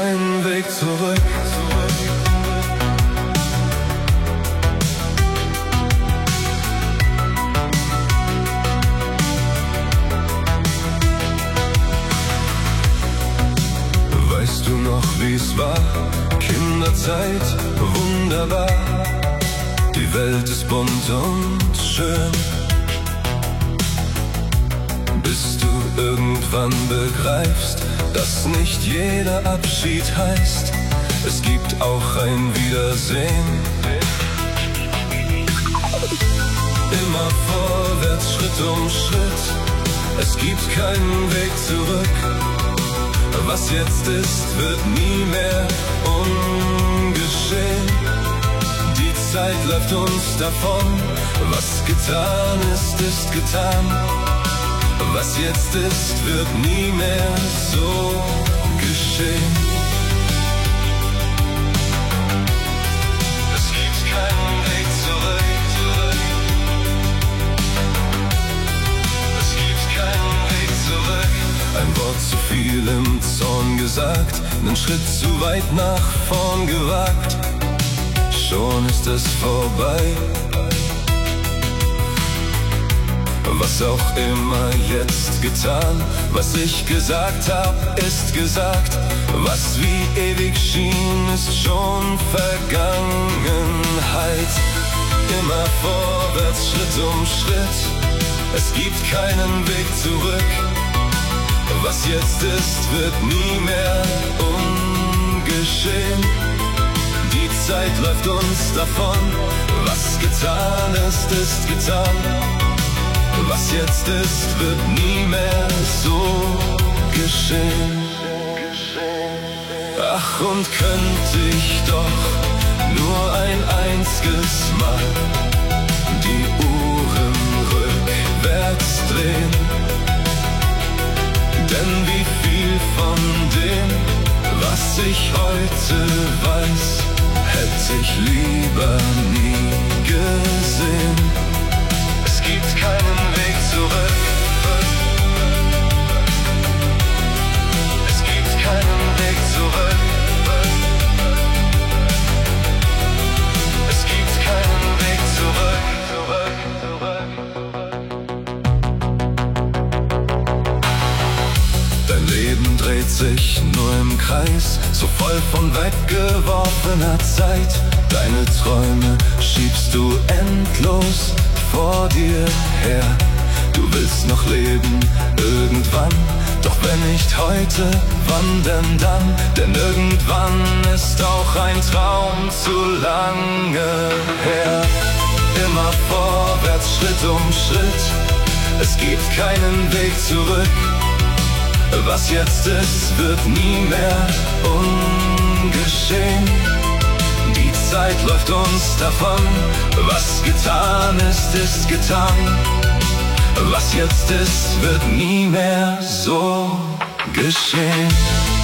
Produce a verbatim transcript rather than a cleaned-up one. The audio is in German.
keinen Weg zurück. Weißt du noch, wie's war? Kinderzeit, wunderbar. Die Welt ist bunt und schön, bis du irgendwann begreifst, dass nicht jeder Abschied heißt, es gibt auch ein Wiedersehen. Immer vorwärts, Schritt um Schritt, es gibt keinen Weg zurück. Was jetzt ist, wird nie mehr ungeschehen. Die Zeit läuft uns davon, was getan ist, ist getan. Was jetzt ist, wird nie mehr so geschehen. Es gibt keinen Weg zurück, zurück. Es gibt keinen Weg zurück. Ein Wort zu viel im Zorn gesagt, einen Schritt zu weit nach vorn gewagt, schon ist es vorbei. Was auch immer jetzt getan, was ich gesagt hab, ist gesagt. Was wie ewig schien, ist schon Vergangenheit. Immer vorwärts, Schritt um Schritt, es gibt keinen Weg zurück. Was jetzt ist, wird nie mehr ungeschehen. Die Zeit läuft uns davon, was getan ist, ist getan. Was jetzt ist, wird nie mehr so geschehen. Ach, und könnte ich doch nur ein einziges Mal die Uhren rückwärts drehen. Denn wie viel von dem, was ich heute weiß, hätte ich lieber nie gesehen. Es gibt keinen Weg zurück. Es gibt keinen Weg zurück. Es gibt keinen Weg zurück, zurück, zurück. Dein Leben dreht sich nur im Kreis, so voll von weggeworfener Zeit. Deine Träume schiebst du endlos vor dir her. Du willst noch leben, irgendwann, doch wenn nicht heute, wann denn dann? Denn irgendwann ist auch ein Traum zu lange her. Immer vorwärts, Schritt um Schritt, es gibt keinen Weg zurück. Was jetzt ist, wird nie mehr ungeschehen. Die Zeit läuft uns davon, was getan ist, ist getan. Was jetzt ist, wird nie mehr so geschehen.